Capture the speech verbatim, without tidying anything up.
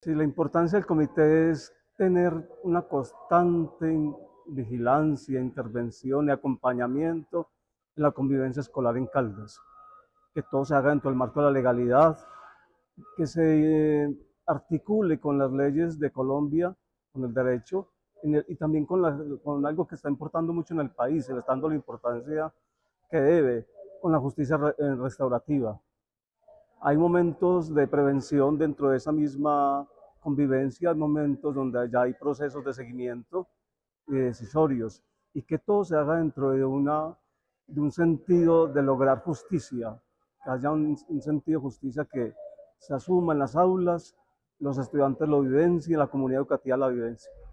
Sí, la importancia del comité es tener una constante vigilancia, intervención y acompañamiento en la convivencia escolar en Caldas, que todo se haga dentro del marco de la legalidad, que se eh, articule con las leyes de Colombia, con el derecho, en el- y también con, la- con algo que está importando mucho en el país, se le está dando la importancia que debe, con la justicia re- eh, restaurativa. Hay momentos de prevención dentro de esa misma convivencia, hay momentos donde ya hay procesos de seguimiento y decisorios, y que todo se haga dentro de, una, de un sentido de lograr justicia, que haya un, un sentido de justicia que se asuma en las aulas, los estudiantes lo vivencien, la comunidad educativa la vivencia.